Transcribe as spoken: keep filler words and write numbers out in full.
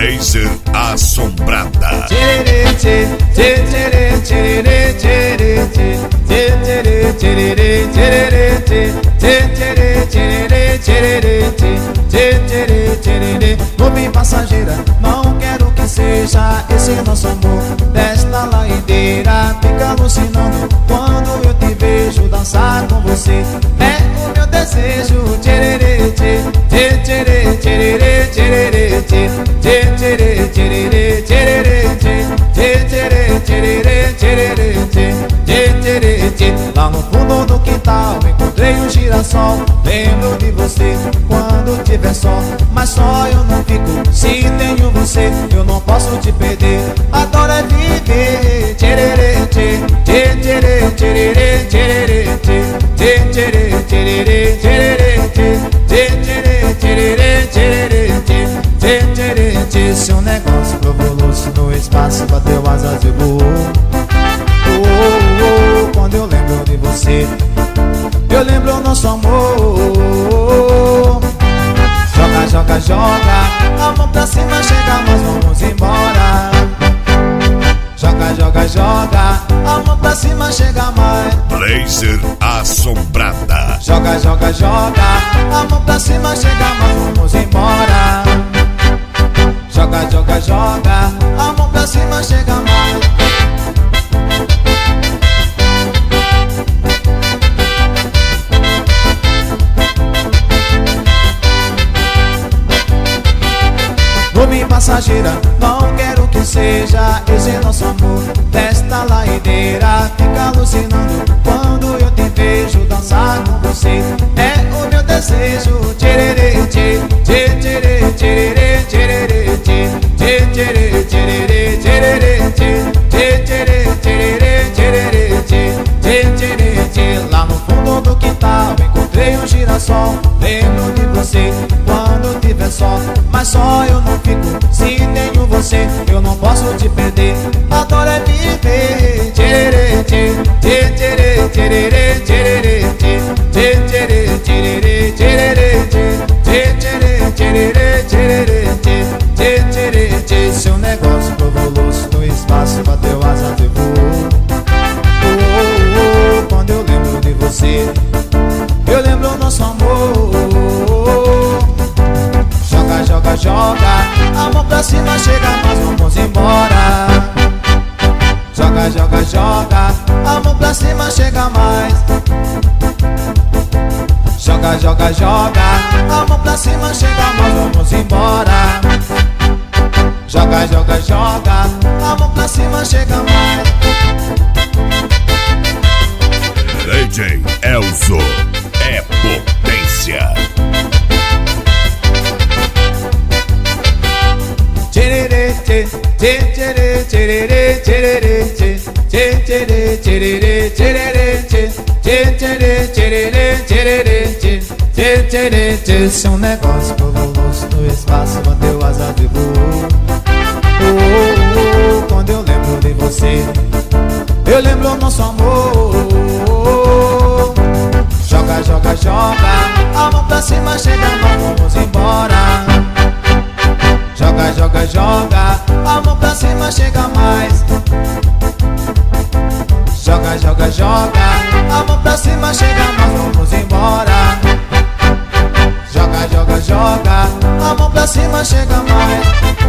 Laser Assombrada. Nuvem passageira, não quero que seja esse nosso amor. Desta ladeira fica alucinando quando eu te vejo dançar com você. É o meu desejo. Tchererê, tchê, tchê, tcherê, tchererê, tchererê, tchê, tchê, tcherê, tchererê, tchererê, tchê, tchê, tcherê, tchererê, tchererê, tchê, tchê, tcherê, tchê. Lá no fundo do quintal encontrei um girassol. Lembro de você quando tiver sol, mas só eu não fico se tenho você. Eu não posso te perder, adoro é viver. Tchererê, tchê, tchê, tcherê, tchererê, tchererê, tchê, tchê, tcherê, tchererê, tchererê, tchê, tchê, tcherê, tchererê, tchererê, tchê, tchê, tcherê, tchê. Seu negócio provolou-se no espaço, bateu asas e voou. Oh, oh, oh, quando eu lembro de você, eu lembro o nosso amor. Joga, joga, joga, a mão pra cima, chega, nós vamos embora. Joga, joga, joga, a mão pra cima, chega mais. Laser Assombrada. Joga, joga, joga, a mão pra cima, chega, nós vamos embora. Joga, joga, joga, a mão pra cima, chega mais. Nuvem passageira, não quero que seja esse nosso amor. Desta ladeira fica alucinando quando eu te vejo dançar com você. É o meu desejo. Tchererê, tchê, tchê, tcherê, tchererê, tchererê, tchê, tchê, tcherê, tchererê, tchererê, tchê, tchê, tcherê, tchererê, tchererê, tchê, tchê, tcherê, tchê. Lá no fundo do quintal encontrei um girassol. Lembro de você quando tiver sol, mas só eu não fico se tenho você. Eu não posso te perder, adoro é viver. Tchererê, tchê, tchê, tcherê, tchererê, tchererê, tchê, tchê, tcherê, tchererê, tchererê, tchê, tchê, tcherê, tchererê, tchererê, tchê, tchê, tcherê, tchê. Seu negócio provolou-se no espaço, bateu asas e voou. Oh, oh, oh, quando eu lembro de você, eu lembro o nosso amor. Joga, joga, joga, a mão pra cima, chega, nós vamos embora. Joga, joga, joga, a mão pra cima, chega mais. Joga, joga, joga, a mão pra cima, chega, nós vamos embora. Joga, joga, joga, a mão pra cima, chega mais. D J Elzo é potência. Tchererê, tchê, tchê, tcherê, tchererê, tchererê, tchê, tchê, tcherê, tchererê, tchererê, tchê, tchê, tcherê, tchererê, tchererê, tchê, tchê, tcherê, tchê. Seu negócio provolou-se no espaço, bateu asas e voou. Oh, oh, oh, quando eu lembro de você, eu lembro o nosso amor. Joga, joga, joga, a mão pra cima, chega, nós vamos embora. Joga, joga, joga, a mão pra cima, chega mais. Joga, joga, joga, a mão pra cima, chega, nós vamos embora. Joga, joga, joga, a mão pra cima, chega mais.